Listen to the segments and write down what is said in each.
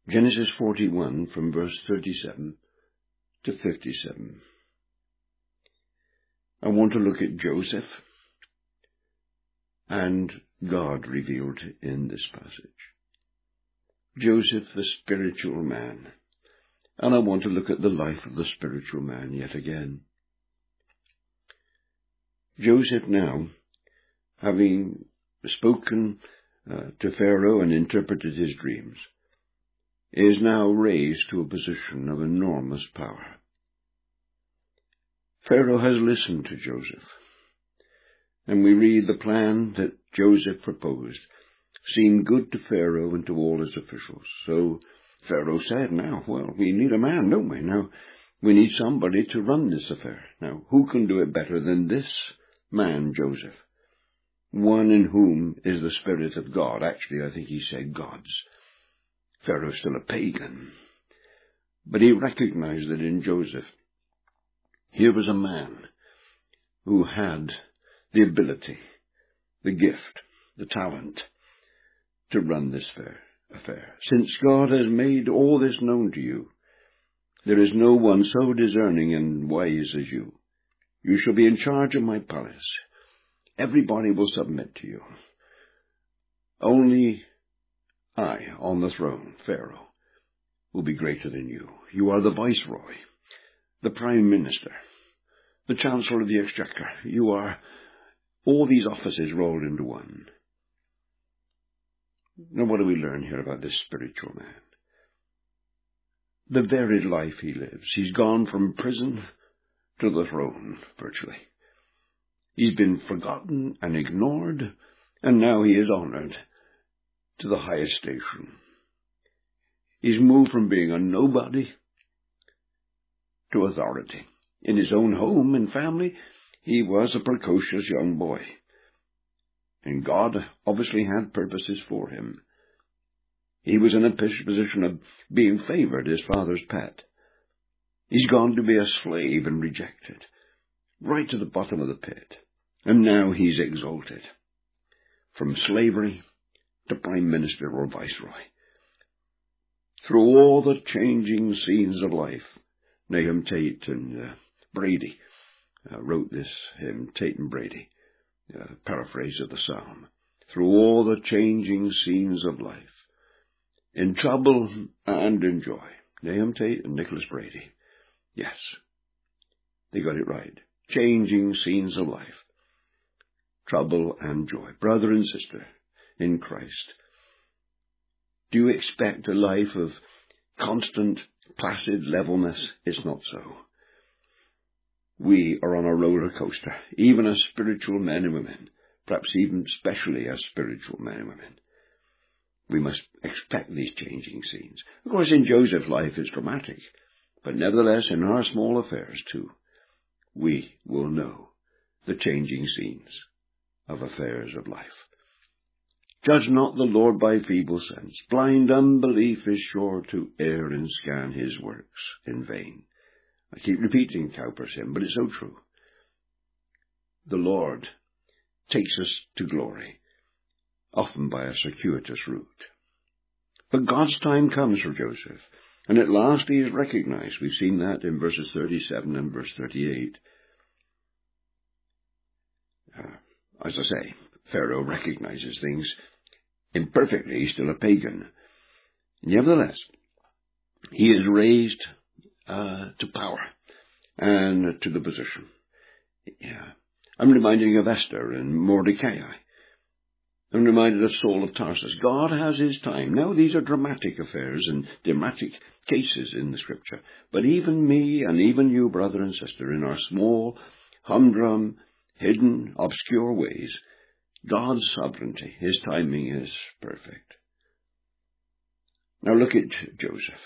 Genesis 41 from verse 37 to 57. I want to look at Joseph and God revealed in this passage. Joseph, the spiritual man. And I want to look at the life of the spiritual man yet again. Joseph now, having spoken to Pharaoh and interpreted his dreams, is now raised to a position of enormous power. Pharaoh has listened to Joseph, and we read the plan that Joseph proposed seemed good to Pharaoh and to all his officials. So Pharaoh said, now, well, we need a man, don't we? Now, we need somebody to run this affair. Now, who can do it better than this man, Joseph? One in whom is the Spirit of God. Actually, I think he said God's. Pharaoh's still a pagan. But he recognized that in Joseph, here was a man who had the ability, the gift, the talent to run this affair. Since God has made all this known to you, there is no one so discerning and wise as you. You shall be in charge of my palace. Everybody will submit to you. Only I, on the throne, Pharaoh, will be greater than you. You are the viceroy, the prime minister, the chancellor of the exchequer. You are all these offices rolled into one. Now, what do we learn here about this spiritual man? The varied life he lives. He's gone from prison to the throne, virtually. He's been forgotten and ignored, and now he is honored to the highest station. He's moved from being a nobody to authority. In his own home and family, he was a precocious young boy. And God obviously had purposes for him. He was in a position of being favored, his father's pet. He's gone to be a slave and rejected, right to the bottom of the pit. And now he's exalted from slavery to prime minister or viceroy. Through all the changing scenes of life, Nahum Tate and Brady wrote this hymn, Tate and Brady, paraphrase of the psalm. Through all the changing scenes of life, in trouble and in joy. Nahum Tate and Nicholas Brady. Yes, they got it right. Changing scenes of life, trouble and joy. Brother and sister in Christ, do you expect a life of constant, placid levelness? It's not so. We are on a roller coaster, even as spiritual men and women, perhaps even especially as spiritual men and women. We must expect these changing scenes. Of course, in Joseph's life it's dramatic, but nevertheless, in our small affairs too, we will know the changing scenes of affairs of life. Judge not the Lord by feeble sense. Blind unbelief is sure to err and scan his works in vain. I keep repeating Cowper's hymn, but it's so true. The Lord takes us to glory, often by a circuitous route. But God's time comes for Joseph, and at last he is recognized. We've seen that in verses 37 and verse 38. As I say, Pharaoh recognizes things imperfectly. He's still a pagan. Nevertheless, he is raised to power and to the position. I'm reminded of Esther and Mordecai. I'm reminded of Saul of Tarsus. God has his time. Now, these are dramatic affairs and dramatic cases in the Scripture. But even me and even you, brother and sister, in our small, humdrum, hidden, obscure ways, God's sovereignty, his timing is perfect. Now look at Joseph.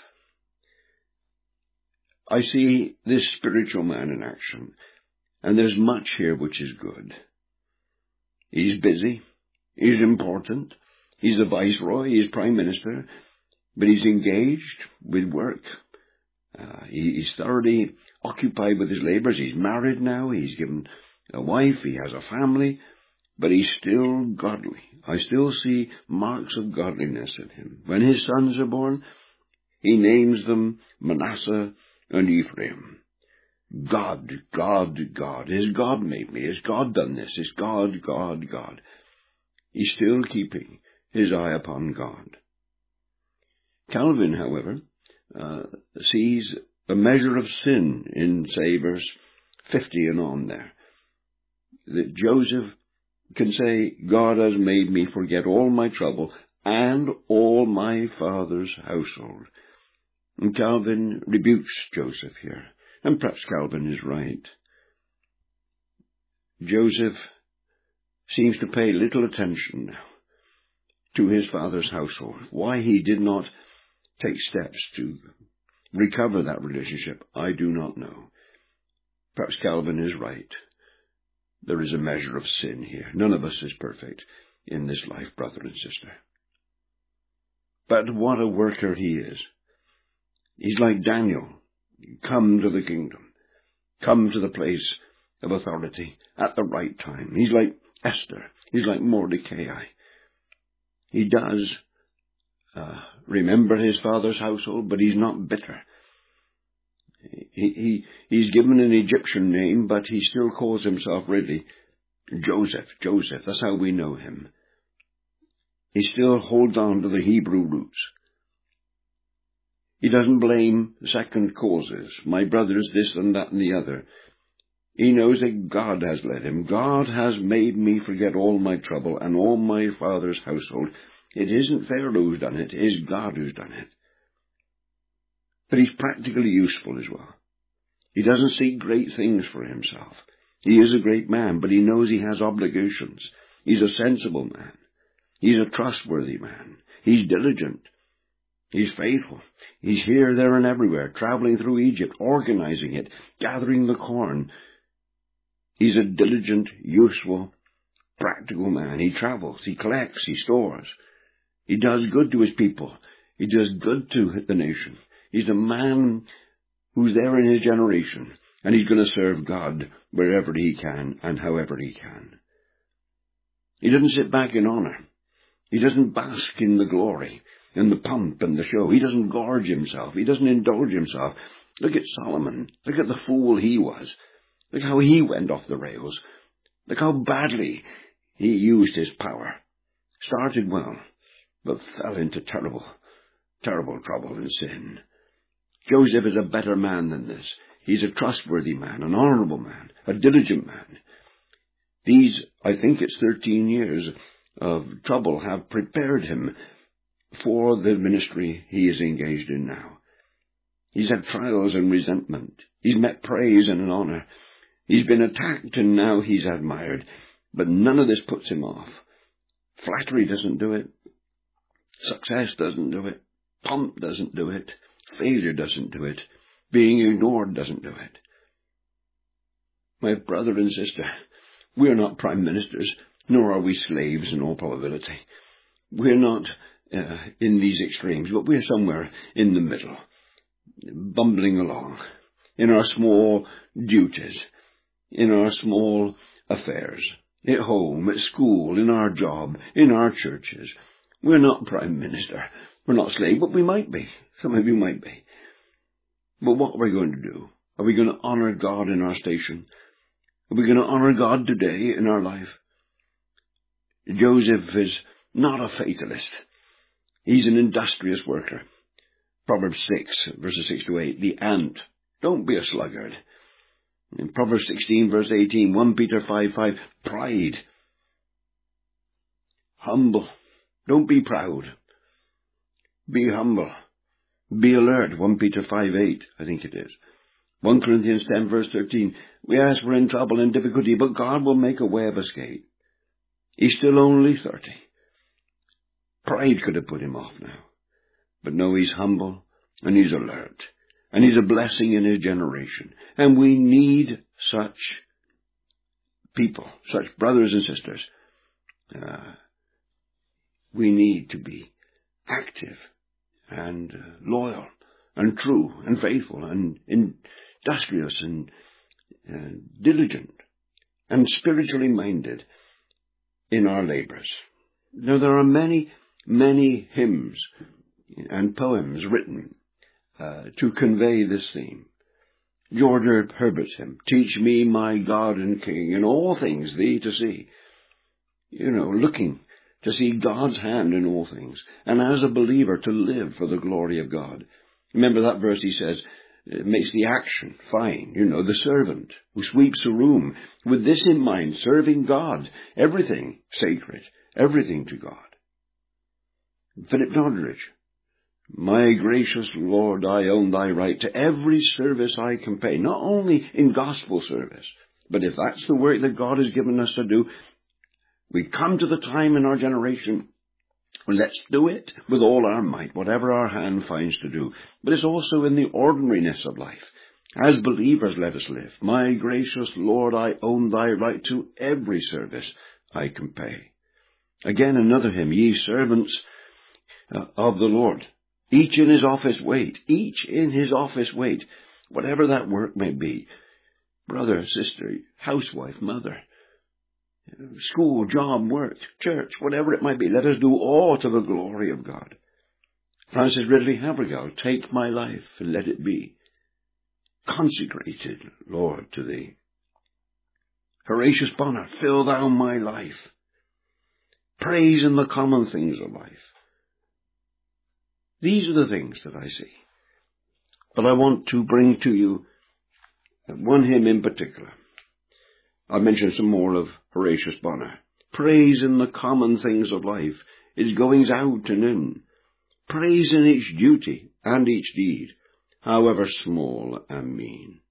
I see this spiritual man in action, and there's much here which is good. He's busy, he's important, he's a viceroy, he's prime minister, but he's engaged with work. He's thoroughly occupied with his labors. He's married now, he's given a wife, he has a family, but he's still godly. I still see marks of godliness in him. When his sons are born, He names them Manasseh and Ephraim. God, God, God. Has God made me? Has God done this? Is God, God, God? He's still keeping his eye upon God. Calvin, however, sees a measure of sin in, say, verse 50 and on there. That Joseph can say, God has made me forget all my trouble and all my father's household. And Calvin rebukes Joseph here, and perhaps Calvin is right. Joseph seems to pay little attention now to his father's household. Why he did not take steps to recover that relationship, I do not know. Perhaps Calvin is right. There is a measure of sin here. None of us is perfect in this life, brother and sister. But what a worker he is. He's like Daniel. Come to the kingdom. Come to the place of authority at the right time. He's like Esther. He's like Mordecai. He does remember his father's household, but he's not bitter. He's given an Egyptian name, but he still calls himself really Joseph. Joseph, that's how we know him. He still holds on to the Hebrew roots. He doesn't blame second causes. My brother's this and that and the other. He knows that God has led him. God has made me forget all my trouble and all my father's household. It isn't Pharaoh who's done it. It is God who's done it. But he's practically useful as well. He doesn't seek great things for himself. He is a great man, but he knows he has obligations. He's a sensible man. He's a trustworthy man. He's diligent. He's faithful. He's here, there, and everywhere, traveling through Egypt, organizing it, gathering the corn. He's a diligent, useful, practical man. He travels, he collects, he stores. He does good to his people. He does good to the nation. He's a man who's there in his generation, and he's going to serve God wherever he can and however he can. He doesn't sit back in honor. He doesn't bask in the glory, in the pomp and the show. He doesn't gorge himself. He doesn't indulge himself. Look at Solomon. Look at the fool he was. Look how he went off the rails. Look how badly he used his power. Started well, but fell into terrible, terrible trouble and sin. Joseph is a better man than this. He's a trustworthy man, an honorable man, a diligent man. These, I think it's 13 years of trouble, have prepared him for the ministry he is engaged in now. He's had trials and resentment. He's met praise and an honor. He's been attacked and now he's admired. But none of this puts him off. Flattery doesn't do it. Success doesn't do it. Pomp doesn't do it. Failure doesn't do it. Being ignored doesn't do it. My brother and sister, we are not prime ministers, nor are we slaves in all probability. We're not in these extremes, but we're somewhere in the middle, bumbling along, in our small duties, in our small affairs, at home, at school, in our job, in our churches. We're not prime minister. We're not slave, but we might be. Some of you might be. But what are we going to do? Are we going to honor God in our station? Are we going to honor God today in our life? Joseph is not a fatalist. He's an industrious worker. Proverbs 6, verses 6 to 8. The ant. Don't be a sluggard. In Proverbs 16, verse 18. 1 Peter 5:5. Pride. Humble. Don't be proud. Be humble. Be alert. 1 Peter 5:8, I think it is. 1 Corinthians 10, verse 13. We ask we're in trouble and difficulty, but God will make a way of escape. He's still only 30. Pride could have put him off now. But no, he's humble and he's alert. And he's a blessing in his generation. And we need such people, such brothers and sisters. We need to be active and loyal and true and faithful and industrious and diligent and spiritually minded in our labors. Now, there are many, many hymns and poems written to convey this theme. George Herbert's hymn, "Teach me, my God and King, in all things thee to see." Looking to see God's hand in all things, and as a believer to live for the glory of God. Remember that verse he says, it makes the action fine, the servant who sweeps a room, with this in mind, serving God, everything sacred, everything to God. Philip Doddridge, "My gracious Lord, I own thy right to every service I can pay," not only in gospel service, but if that's the work that God has given us to do, we come to the time in our generation, let's do it with all our might, whatever our hand finds to do. But it's also in the ordinariness of life. As believers, let us live. "My gracious Lord, I own thy right to every service I can pay." Again, another hymn, "Ye servants of the Lord, each in his office wait, each in his office wait," whatever that work may be. Brother, sister, housewife, mother, school, job, work, church, whatever it might be, let us do all to the glory of God. Francis Ridley Havergal, "Take my life and let it be consecrated, Lord, to thee." Horatius Bonar, "Fill thou my life." Praise in the common things of life. These are the things that I see. But I want to bring to you one hymn in particular. I'll mention some more of Horatius Bonar. Praise in the common things of life, its goings out and in. Praise in each duty and each deed, however small and mean.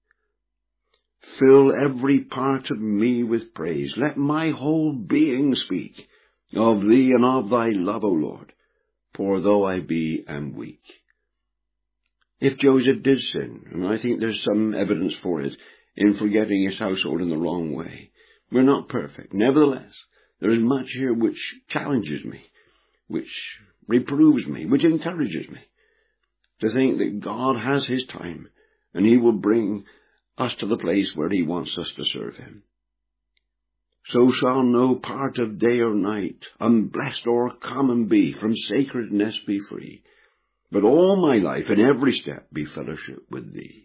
Fill every part of me with praise. Let my whole being speak of thee and of thy love, O Lord, for though I am weak. If Joseph did sin, and I think there's some evidence for it, in forgetting his household in the wrong way, we're not perfect. Nevertheless, there is much here which challenges me, which reproves me, which encourages me, to think that God has his time, and he will bring us to the place where he wants us to serve him. So shall no part of day or night, unblessed or common be, from sacredness be free, but all my life in every step be fellowship with thee.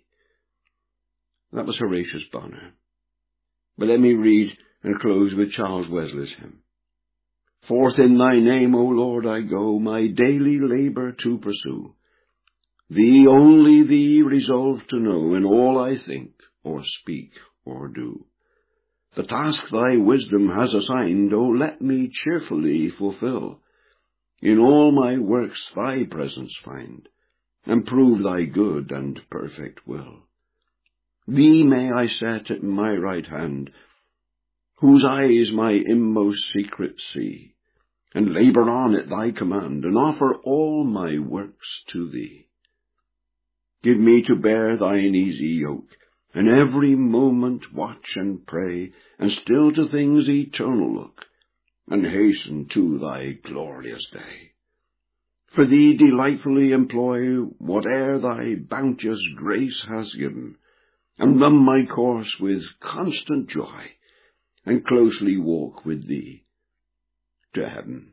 That was Horatius Bonar. But let me read and close with Charles Wesley's hymn. "Forth in thy name, O Lord, I go, my daily labour to pursue. Thee, only thee, resolve to know in all I think, or speak, or do. The task thy wisdom has assigned, O let me cheerfully fulfill. In all my works thy presence find, and prove thy good and perfect will. Thee may I set at my right hand, whose eyes my inmost secret see, and labour on at thy command, and offer all my works to thee. Give me to bear thine easy yoke, and every moment watch and pray, and still to things eternal look, and hasten to thy glorious day. For thee delightfully employ whate'er thy bounteous grace has given, and run my course with constant joy, and closely walk with thee to heaven."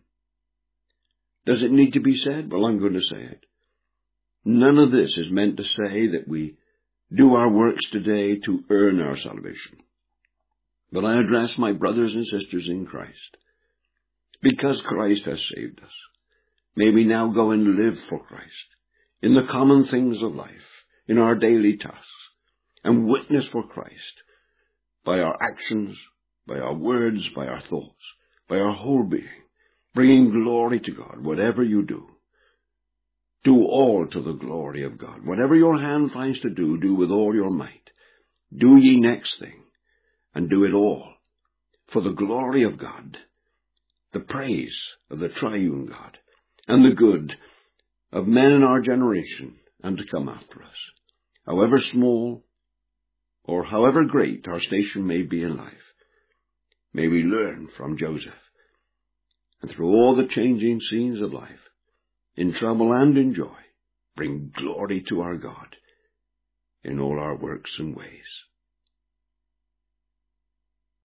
Does it need to be said? Well, I'm going to say it. None of this is meant to say that we do our works today to earn our salvation. But I address my brothers and sisters in Christ. Because Christ has saved us, may we now go and live for Christ in the common things of life, in our daily tasks, and witness for Christ by our actions, by our words, by our thoughts, by our whole being, bringing glory to God. Whatever you do, do all to the glory of God. Whatever your hand finds to do, do with all your might. Do ye next thing, and do it all for the glory of God, the praise of the triune God, and the good of men in our generation and to come after us. However small or however great our station may be in life, may we learn from Joseph, and through all the changing scenes of life, in trouble and in joy, bring glory to our God in all our works and ways.